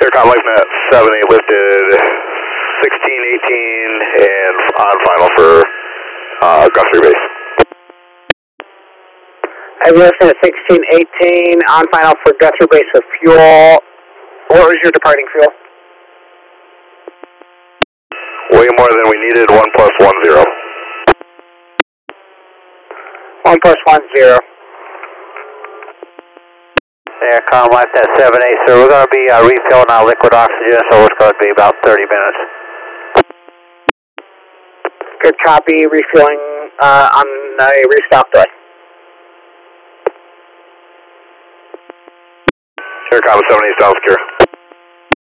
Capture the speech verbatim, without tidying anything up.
Aircom LifeNet seven eight lifted sixteen eighteen and on final for uh, Guthrie Base. Aviation at sixteen eighteen, on final for Guthrie Base with fuel. What was your departing fuel? Way more than we needed, one plus one zero. One plus one zero. Aircom LifeNet seven eight, sir. We're going to be uh, refilling our liquid oxygen, so it's going to be about thirty minutes. Good copy, refueling uh, on a restock delay. Aircom seven eight, sounds secure.